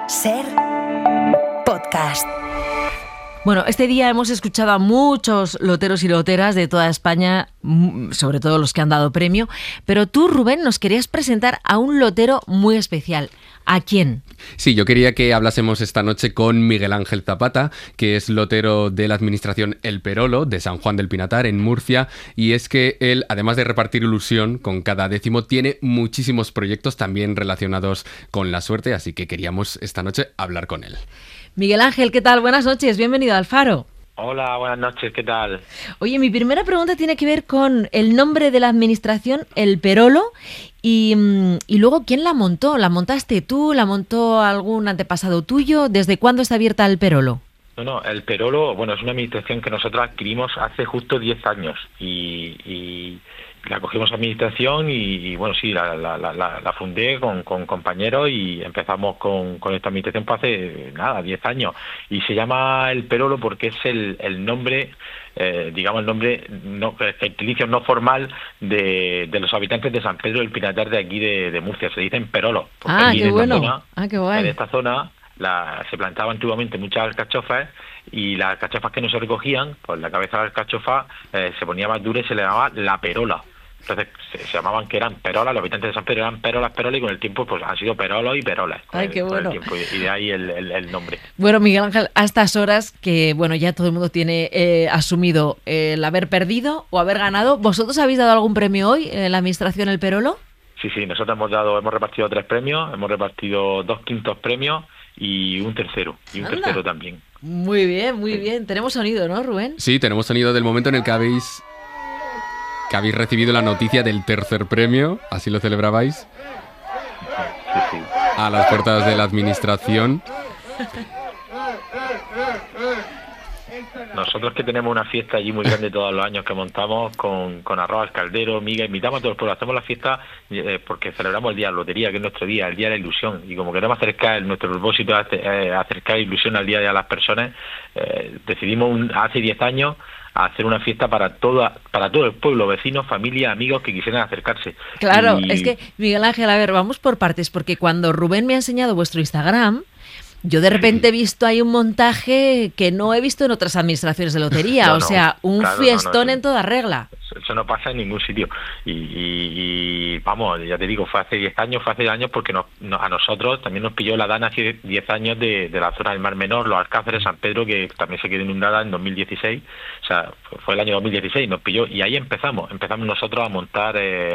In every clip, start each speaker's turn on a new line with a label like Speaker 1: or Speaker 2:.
Speaker 1: Ser podcast.
Speaker 2: Bueno, este día hemos escuchado a muchos loteros y loteras de toda España, sobre todo los que han dado premio, pero tú, Rubén, nos querías presentar a un lotero muy especial. ¿A quién?
Speaker 3: Sí, yo quería que hablásemos esta noche con Miguel Ángel Zapata, que es lotero de la administración El Perolo, de San Juan del Pinatar, en Murcia, y es que él, además de repartir ilusión con cada décimo, tiene muchísimos proyectos también relacionados con la suerte, así que queríamos esta noche hablar con él.
Speaker 2: Miguel Ángel, ¿qué tal? Buenas noches, bienvenido al Faro.
Speaker 4: Hola, buenas noches, ¿qué tal?
Speaker 2: Oye, mi primera pregunta tiene que ver con el nombre de la administración, El Perolo, y luego, ¿quién la montó? ¿La montaste tú? ¿La montó algún antepasado tuyo? ¿Desde cuándo está abierta El Perolo?
Speaker 4: No, El Perolo, bueno, es una administración que nosotros adquirimos hace justo 10 años y la cogimos a administración y bueno, sí, la fundé con compañeros y empezamos con esta administración pues hace, 10 años. Y se llama El Perolo porque es el nombre, digamos el nombre gentilicio no formal de los habitantes de San Pedro del Pinatar de aquí de Murcia. Se dicen Perolo.
Speaker 2: Qué bueno. Qué guay.
Speaker 4: En esta zona se plantaban antiguamente muchas alcachofas y las alcachofas que no se recogían, pues la cabeza de la alcachofa se ponía más dura y se le llamaba la perola. Entonces se llamaban que eran perolas, los habitantes de San Pedro eran perolas, y con el tiempo pues han sido perolos y perolas.
Speaker 2: Ay, qué bueno.
Speaker 4: Y de ahí el nombre.
Speaker 2: Bueno, Miguel Ángel, a estas horas que bueno ya todo el mundo tiene asumido el haber perdido o haber ganado, ¿vosotros habéis dado algún premio hoy en la administración El Perolo?
Speaker 4: Sí, nosotros hemos repartido 3 premios, hemos repartido 2 quintos premios y un tercero, tercero también.
Speaker 2: Muy bien. Tenemos sonido, ¿no, Rubén?
Speaker 3: Sí, tenemos sonido del momento en el que habéis recibido la noticia del tercer premio, así lo celebrabais,
Speaker 4: Sí.
Speaker 3: a las puertas de la administración.
Speaker 4: Nosotros que tenemos una fiesta allí muy grande todos los años que montamos con arroz al caldero, miga, invitamos a todos los pueblos, hacemos la fiesta porque celebramos el día de la lotería, que es nuestro día, el día de la ilusión, y como queremos acercar, nuestro propósito es acercar ilusión al día de las personas, decidimos hace 10 años hacer una fiesta para todo el pueblo, vecinos, familia, amigos que quisieran acercarse.
Speaker 2: Claro, es que, Miguel Ángel, a ver, vamos por partes, porque cuando Rubén me ha enseñado vuestro Instagram, yo de repente he visto ahí un montaje que no he visto en otras administraciones de lotería, un fiestón en toda regla.
Speaker 4: Eso no pasa en ningún sitio. Y vamos, ya te digo, fue hace 10 años porque a nosotros también nos pilló la dana hace 10 años de la zona del Mar Menor, los Alcáceres, San Pedro, que también se quedó inundada en 2016. O sea, fue el año 2016, nos pilló y ahí empezamos nosotros a montar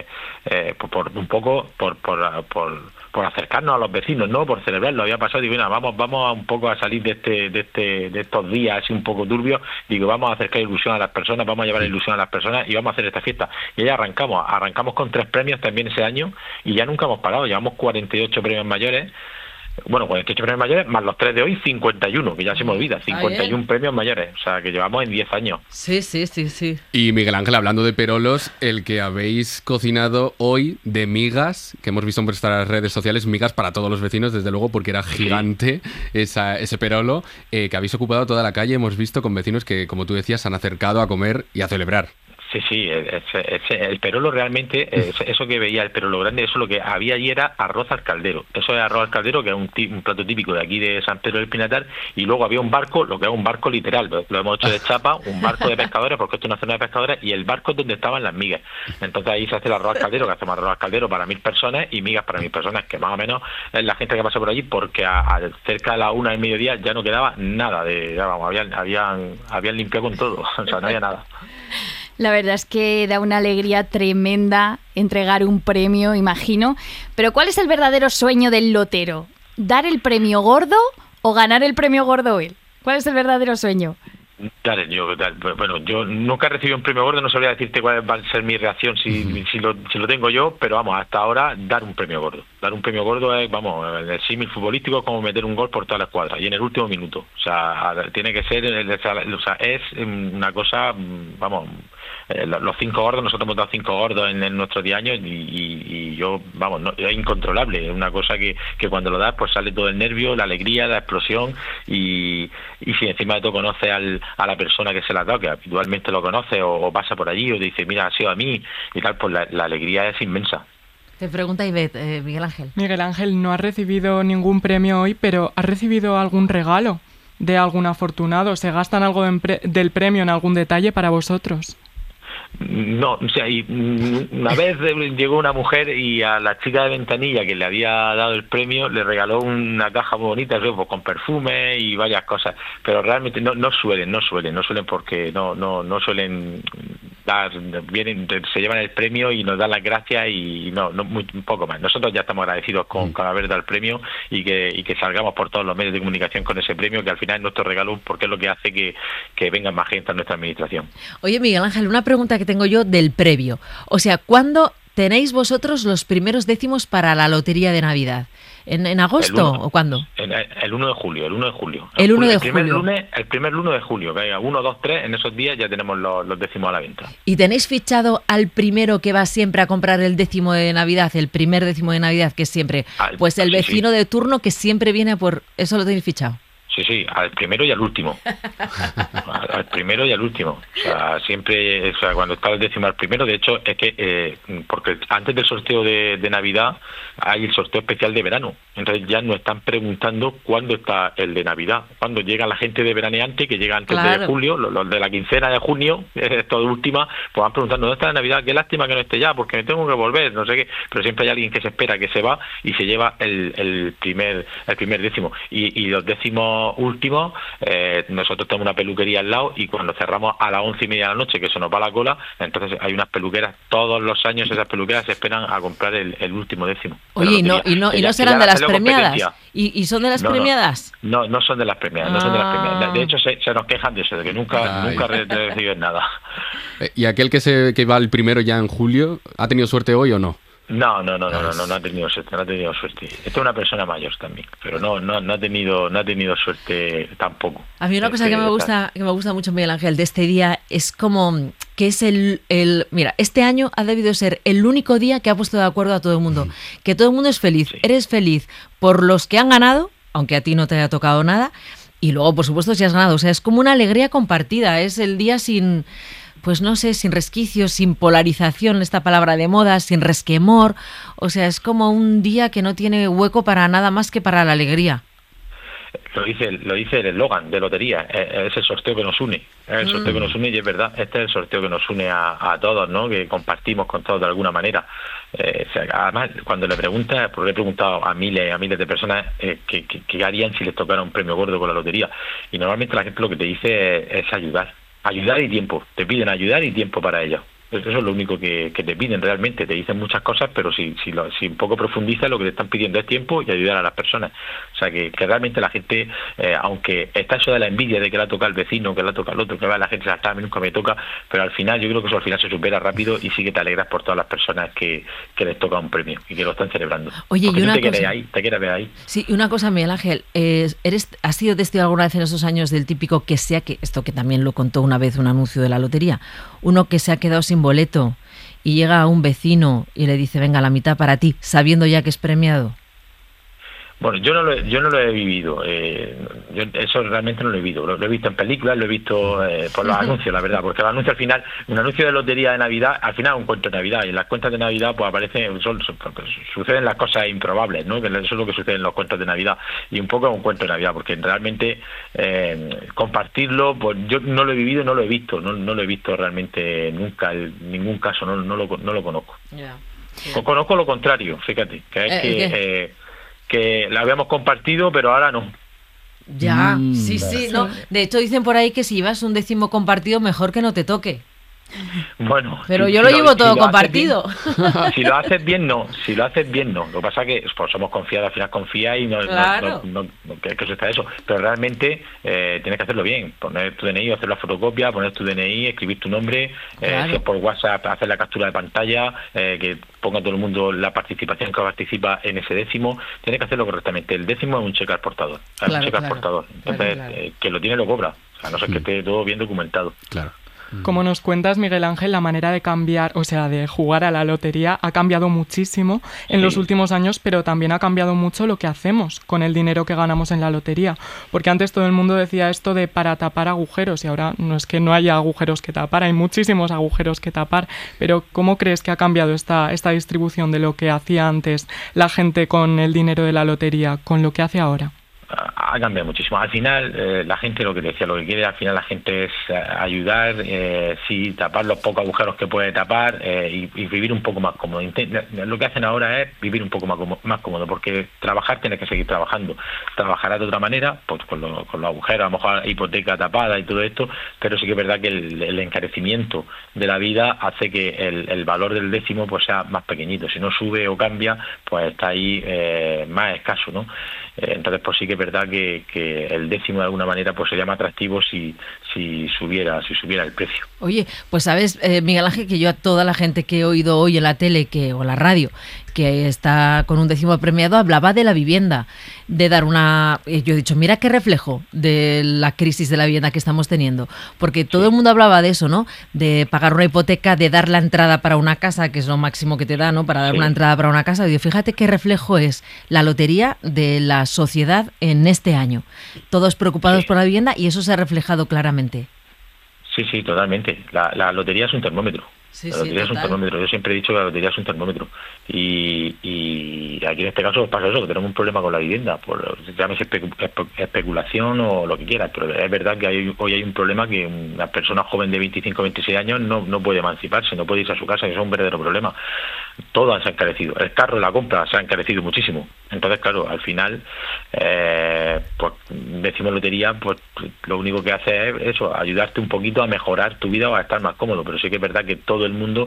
Speaker 4: por acercarnos a los vecinos, no por celebrarlo. Había pasado, digo, vamos a un poco a salir de estos días así un poco turbios. Digo, vamos a acercar ilusión a las personas, vamos a llevar ilusión a las personas y vamos a hacer esta fiesta. Y ahí arrancamos con 3 premios también ese año y ya nunca hemos parado. Llevamos 48 premios mayores. Bueno, 48 premios mayores, más los 3 de hoy, 51, que ya se me olvida, 51 premios mayores, o sea, que llevamos en 10 años.
Speaker 2: Sí.
Speaker 3: Y Miguel Ángel, hablando de perolos, el que habéis cocinado hoy de migas, que hemos visto en vuestras redes sociales, migas para todos los vecinos, desde luego, porque era gigante ese perolo, que habéis ocupado toda la calle, hemos visto con vecinos que, como tú decías, se han acercado a comer y a celebrar.
Speaker 4: Sí, el perolo realmente, eso que veía el perolo grande, eso lo que había allí era arroz al caldero. Eso es arroz al caldero, que es un plato típico de aquí de San Pedro del Pinatar, y luego había un barco, lo que es un barco literal, lo hemos hecho de chapa, un barco de pescadores, porque esto es una zona de pescadores, y el barco es donde estaban las migas. Entonces ahí se hace el arroz al caldero, que hacemos arroz al caldero para 1000 personas y migas para 1000 personas, que más o menos es la gente que pasa por allí, porque cerca de la 1 del mediodía ya no quedaba nada, habían limpiado con todo, o sea, no había nada.
Speaker 5: La verdad es que da una alegría tremenda entregar un premio, imagino. Pero ¿cuál es el verdadero sueño del lotero? ¿Dar el premio gordo o ganar el premio gordo él? ¿Cuál es el verdadero sueño?
Speaker 4: Yo nunca he recibido un premio gordo, no sabría decirte cuál va a ser mi reacción si lo tengo yo, pero vamos, hasta ahora dar un premio gordo. Dar un premio gordo es, en el símil futbolístico es como meter un gol por toda la escuadra y en el último minuto. O sea, tiene que ser, es una cosa, los 5 gordos, nosotros hemos dado 5 gordos en nuestros 10 años y yo, es incontrolable, es una cosa que cuando lo das pues sale todo el nervio, la alegría, la explosión y si encima de todo conoces a la persona que se la ha dado, que habitualmente lo conoce o pasa por allí o te dice, mira, ha sido a mí y tal, pues la alegría es inmensa.
Speaker 2: Te pregunta Ivette, Miguel Ángel.
Speaker 6: Miguel Ángel, no ha recibido ningún premio hoy, pero ¿ha recibido algún regalo de algún afortunado? ¿Se gastan algo del premio en algún detalle para vosotros?
Speaker 4: No, o sea, una vez llegó una mujer y a la chica de ventanilla que le había dado el premio le regaló una caja muy bonita, con perfume y varias cosas, pero realmente no suelen porque no suelen dar, vienen, se llevan el premio y nos dan las gracias y muy poco más. Nosotros ya estamos agradecidos con haber dado el premio y que salgamos por todos los medios de comunicación con ese premio, que al final es nuestro regalo porque es lo que hace que venga más gente a nuestra administración.
Speaker 2: Oye, Miguel Ángel, una pregunta que tengo yo del previo. O sea, ¿cuándo tenéis vosotros los primeros décimos para la lotería de Navidad? ¿En agosto o cuándo?
Speaker 4: El 1 de julio.
Speaker 2: El 1 de julio.
Speaker 4: El primer lunes de julio, que haya 1, 2, 3, en esos días ya tenemos los décimos a la venta.
Speaker 2: ¿Y tenéis fichado al primero que va siempre a comprar el décimo de Navidad, el primer décimo de Navidad, que es siempre, pues el vecino de turno que siempre viene por... ¿Eso lo tenéis fichado?
Speaker 4: Sí, al primero y al último. Al primero y al último. O sea, siempre, o sea, cuando está el décimo al primero, de hecho, es que, porque antes del sorteo de Navidad hay el sorteo especial de verano. Entonces ya nos están preguntando cuándo está el de Navidad. Cuando llega la gente de veraneante, que llega antes de julio, los de la quincena de junio, esto de última, pues van preguntando, ¿dónde está la Navidad? Qué lástima que no esté ya, porque me tengo que volver, no sé qué. Pero siempre hay alguien que se espera que se va y se lleva el primer décimo. Y los décimos últimos, nosotros tenemos una peluquería al lado y cuando cerramos a las 11:30 de la noche, que se nos va la cola, entonces hay unas peluqueras, todos los años esas peluqueras se esperan a comprar el último décimo.
Speaker 2: Oye, ¿y no serán de las premiadas? ¿Y son de las premiadas?
Speaker 4: No son de las premiadas, no son de las premiadas. De hecho, se nos quejan de eso, de que nunca reciben nada.
Speaker 3: ¿Y aquel que va el primero ya en julio, ha tenido suerte hoy o no?
Speaker 4: No ha tenido suerte. Esta es una persona mayor también, pero no ha tenido suerte tampoco.
Speaker 2: A mí una cosa que me gusta mucho, Miguel Ángel, de este día es como que es mira, este año ha debido ser el único día que ha puesto de acuerdo a todo el mundo, que todo el mundo es feliz. Sí. Eres feliz por los que han ganado, aunque a ti no te haya tocado nada, y luego, por supuesto, si has ganado. O sea, es como una alegría compartida, es el día sin... Pues no sé, sin resquicios, sin polarización, esta palabra de moda, sin resquemor. O sea, es como un día que no tiene hueco para nada más que para la alegría.
Speaker 4: Lo dice el eslogan de lotería, es el sorteo que nos une. Es el sorteo que nos une y es verdad, este es el sorteo que nos une a todos, ¿no? Que compartimos con todos de alguna manera. Además, cuando le preguntas, porque le he preguntado a miles de personas qué harían si les tocara un premio gordo con la lotería. Y normalmente la gente lo que te dice es ayudar y tiempo. Te piden ayudar y tiempo para ello. Eso es lo único que te piden realmente. Te dicen muchas cosas, pero si un poco profundizas, lo que te están pidiendo es tiempo y ayudar a las personas. O sea, que realmente la gente, aunque está eso de la envidia de que la toca el vecino, que la toca el otro, que va la gente, a mí nunca me toca, pero al final yo creo que eso al final se supera rápido y sí que te alegras por todas las personas que les toca un premio y que lo están celebrando.
Speaker 2: Oye,
Speaker 4: porque
Speaker 2: y una
Speaker 4: te
Speaker 2: cosa...
Speaker 4: quieres ver ahí.
Speaker 2: Sí, y una cosa, Miguel Ángel, ¿has sido testigo alguna vez en esos años del típico que esto que también lo contó una vez un anuncio de la lotería, uno que se ha quedado sin boleto y llega a un vecino y le dice, venga, la mitad para ti, sabiendo ya que es premiado?
Speaker 4: Bueno, yo no lo he vivido, eso realmente no lo he vivido, lo he visto en películas, lo he visto por los anuncios, la verdad, porque los anuncios al final, un anuncio de lotería de Navidad, al final es un cuento de Navidad, y en las cuentas de Navidad pues suceden las cosas improbables, ¿no? Que eso es lo que sucede en los cuentos de Navidad, y un poco es un cuento de Navidad, porque realmente compartirlo, pues yo no lo he vivido, no lo he visto, no lo he visto realmente nunca, en ningún caso, no lo conozco. Yeah. Sí. Conozco lo contrario, fíjate, que es que la habíamos compartido, pero ahora no.
Speaker 2: Ya, sí, no. De hecho dicen por ahí que si llevas un décimo compartido, mejor que no te toque.
Speaker 4: Bueno,
Speaker 2: pero yo lo llevo todo compartido.
Speaker 4: Si lo haces bien, no. Lo que pasa es que pues, somos confiados, al final confía y no que suceda eso. Pero realmente tienes que hacerlo bien. Poner tu DNI, hacer la fotocopia, poner tu DNI, escribir tu nombre, si es por WhatsApp, hacer la captura de pantalla, que ponga todo el mundo la participación que participa en ese décimo. Tienes que hacerlo correctamente. El décimo es un cheque al portador. Entonces, que lo tiene lo cobra. A no ser que esté todo bien documentado.
Speaker 3: Claro.
Speaker 6: Como nos cuentas, Miguel Ángel, la manera de cambiar, o sea, de jugar a la lotería ha cambiado muchísimo en los últimos años, pero también ha cambiado mucho lo que hacemos con el dinero que ganamos en la lotería. Porque antes todo el mundo decía esto de para tapar agujeros y ahora no es que no haya agujeros que tapar, hay muchísimos agujeros que tapar. Pero ¿cómo crees que ha cambiado esta distribución de lo que hacía antes la gente con el dinero de la lotería con lo que hace ahora?
Speaker 4: Ha cambiado muchísimo. Al final, la gente lo que decía, lo que quiere al final la gente es ayudar, sí, tapar los pocos agujeros que puede tapar y vivir un poco más cómodo. Lo que hacen ahora es vivir un poco más cómodo, porque trabajar tienes que seguir trabajando. Trabajarás de otra manera, pues con los agujeros, a lo mejor hipoteca tapada y todo esto, pero sí que es verdad que el encarecimiento de la vida hace que el valor del décimo pues sea más pequeñito. Si no sube o cambia, pues está ahí más escaso, ¿no? Entonces, pues sí que es verdad que el décimo de alguna manera pues sería más atractivo si subiera el precio.
Speaker 2: Oye, pues sabes, Miguel Ángel, que yo a toda la gente que he oído hoy en la tele o en la radio que está con un décimo premiado hablaba de la vivienda, de dar yo he dicho, mira qué reflejo de la crisis de la vivienda que estamos teniendo, porque todo el mundo hablaba de eso, ¿no? De pagar una hipoteca, de dar la entrada para una casa, que es lo máximo que te da, ¿no? Para dar una entrada para una casa. Y fíjate qué reflejo es la lotería de la sociedad en este año. Todos preocupados por la vivienda y eso se ha reflejado claramente.
Speaker 4: Sí, totalmente. La lotería es un termómetro. La lotería es un termómetro. Yo siempre he dicho que la lotería es un termómetro. Y aquí en este caso pasa eso, que tenemos un problema con la vivienda, llámese especulación o lo que quieras, pero es verdad que hoy hay un problema que una persona joven de 25 o 26 años no puede emanciparse, no puede irse a su casa, y eso es un verdadero problema. Todo se ha encarecido. El carro, la compra se ha encarecido muchísimo. Entonces, claro, al final, pues decimos lotería, pues lo único que hace es eso, ayudarte un poquito a mejorar tu vida o a estar más cómodo, pero sí que es verdad que todo el mundo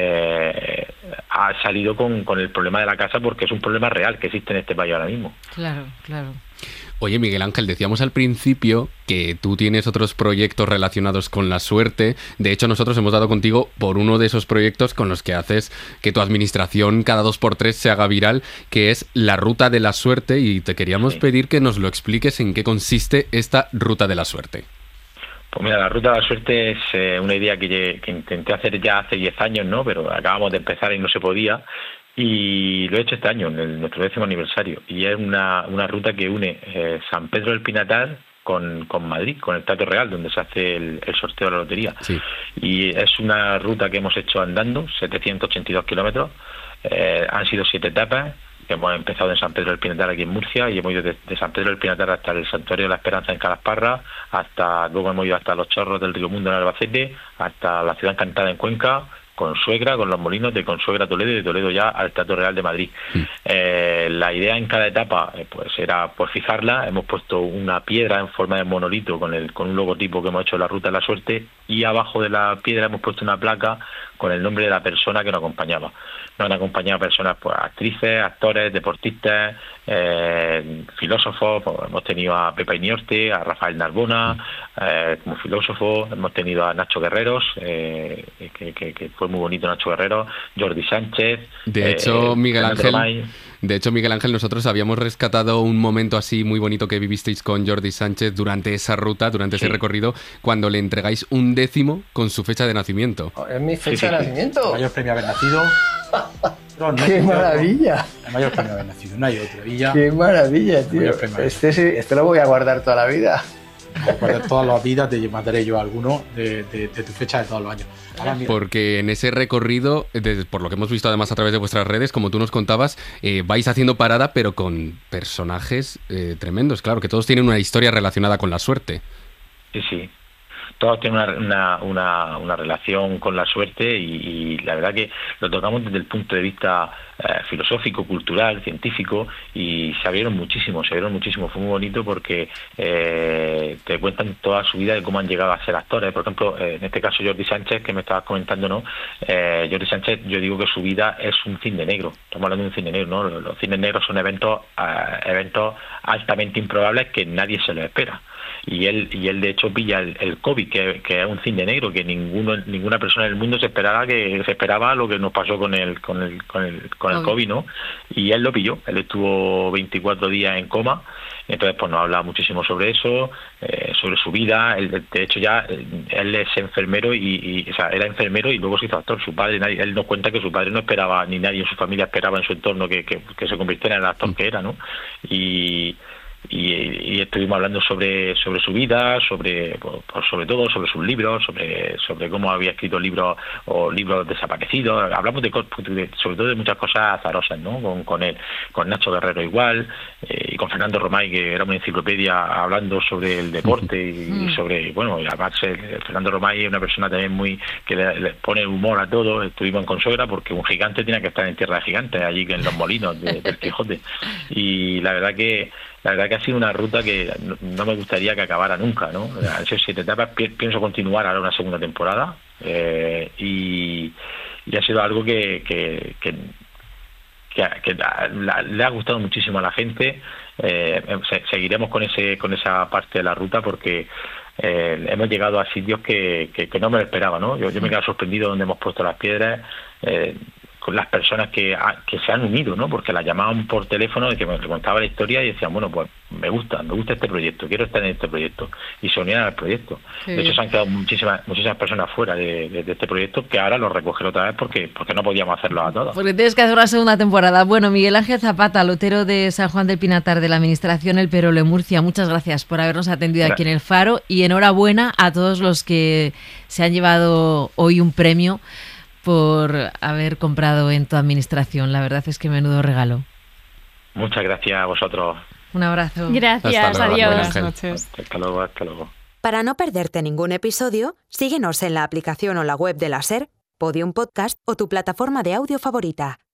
Speaker 4: ha salido con el problema de la casa, porque es un problema real que existe en este país ahora mismo.
Speaker 2: Claro.
Speaker 3: Oye, Miguel Ángel, decíamos al principio que tú tienes otros proyectos relacionados con la suerte. De hecho, nosotros hemos dado contigo por uno de esos proyectos con los que haces que tu administración cada 2x3 se haga viral, que es la Ruta de la Suerte, y te queríamos pedir que nos lo expliques en qué consiste esta Ruta de la Suerte.
Speaker 4: Pues mira, la Ruta de la Suerte es una idea que intenté hacer ya hace 10 años, ¿no? Pero acabamos de empezar y no se podía. Y lo he hecho este año, en nuestro 10º aniversario. Y es una ruta que une San Pedro del Pinatar con Madrid, con el Teatro Real, donde se hace el sorteo de la lotería. Sí. Y es una ruta que hemos hecho andando, 782 kilómetros. Han sido 7 etapas. Hemos empezado en San Pedro del Pinatar, aquí en Murcia, y hemos ido de San Pedro del Pinatar hasta el Santuario de la Esperanza en Calasparra, luego hemos ido hasta los Chorros del Río Mundo en Albacete, hasta la Ciudad Encantada en Cuenca, Consuegra, con los molinos de Consuegra a Toledo y de Toledo ya al Teatro Real de Madrid. La idea en cada etapa pues era por fijarla. Hemos puesto una piedra en forma de monolito con un logotipo que hemos hecho de la Ruta de la Suerte, y abajo de la piedra hemos puesto una placa con el nombre de la persona que nos acompañaba. Nos han acompañado personas, pues actrices, actores, deportistas, filósofos. Pues, hemos tenido a Pepa Iniorte, a Rafael Narbona como filósofo. Hemos tenido a Nacho Guerreros, que fue muy bonito Nacho Guerrero, Jordi Sánchez. De hecho, Miguel
Speaker 3: Ángel, nosotros habíamos rescatado un momento así muy bonito que vivisteis con Jordi Sánchez durante esa ruta, durante ese recorrido, cuando le entregáis un décimo con su fecha de nacimiento.
Speaker 7: ¿Es mi fecha de nacimiento?
Speaker 8: El mayor premio haber nacido.
Speaker 7: ¡Qué maravilla!
Speaker 8: El mayor premio haber nacido, no hay otro.
Speaker 7: ¡Qué maravilla, tío! Este lo voy a guardar toda la vida.
Speaker 8: Voy a guardar todas las vidas, te mandaré yo alguno de tu fecha de todos los años.
Speaker 3: Porque en ese recorrido, por lo que hemos visto además a través de vuestras redes, como tú nos contabas, vais haciendo parada, pero con personajes tremendos, claro, que todos tienen una historia relacionada con la suerte.
Speaker 4: Sí. Todos tienen una relación con la suerte, y la verdad que lo tocamos desde el punto de vista filosófico, cultural, científico, y se abrieron muchísimo. Fue muy bonito porque te cuentan toda su vida de cómo han llegado a ser actores. Por ejemplo, en este caso Jordi Sánchez, que me estabas comentando, ¿no? Jordi Sánchez, yo digo que su vida es un cisne negro. Estamos hablando de un cisne negro, ¿no? Los cisnes negros son eventos altamente improbables que nadie se los espera. Y él de hecho pilla el COVID, que es un cisne negro, que ninguna persona en el mundo se esperaba lo que nos pasó con el COVID, ¿no? Y él lo pilló. Él estuvo 24 días en coma, Entonces pues nos habla muchísimo sobre eso, sobre su vida. De hecho ya él es enfermero o sea, era enfermero y luego se hizo actor. Su padre, él nos cuenta que su padre no esperaba, ni nadie en su familia esperaba en su entorno que se convirtiera en el actor que era, ¿no? Y estuvimos hablando sobre su vida, sobre todo sobre sus libros, sobre cómo había escrito libros desaparecidos. Hablamos sobre todo de muchas cosas azarosas, ¿no? Con él, con Nacho Guerrero igual, y con Fernando Romay, que era una enciclopedia hablando sobre el deporte y sobre, bueno, además Fernando Romay es una persona también que le pone humor a todo. Estuvimos en Consuegra porque un gigante tiene que estar en tierra de gigantes, allí en los molinos del Quijote. Y la verdad que ha sido una ruta que no me gustaría que acabara nunca, ¿no? Han sido 7 etapas, pienso continuar ahora una segunda temporada, y ha sido algo que le ha gustado muchísimo a la gente. Seguiremos con esa parte de la ruta porque hemos llegado a sitios que no me lo esperaba, ¿no? Yo me he quedado sorprendido donde hemos puesto las piedras, con las personas que se han unido, ¿no? Porque las llamaban por teléfono y que me contaba la historia y decían, bueno, pues me gusta este proyecto, quiero estar en este proyecto, y se unían al proyecto. Sí. De hecho, se han quedado muchísimas personas fuera de este proyecto, que ahora lo recogen otra vez porque no podíamos hacerlo a todos.
Speaker 2: Porque tienes que hacer una segunda temporada. Bueno, Miguel Ángel Zapata, lotero de San Juan del Pinatar, de la Administración El Perolo en Murcia, muchas gracias por habernos atendido aquí en El Faro, y enhorabuena a todos los que se han llevado hoy un premio por haber comprado en tu administración. La verdad es que menudo regalo.
Speaker 4: Muchas gracias a vosotros.
Speaker 2: Un abrazo.
Speaker 5: Gracias, adiós.
Speaker 6: Buenas noches.
Speaker 4: Hasta luego.
Speaker 1: Para no perderte ningún episodio, síguenos en la aplicación o la web de la SER, Podium Podcast o tu plataforma de audio favorita.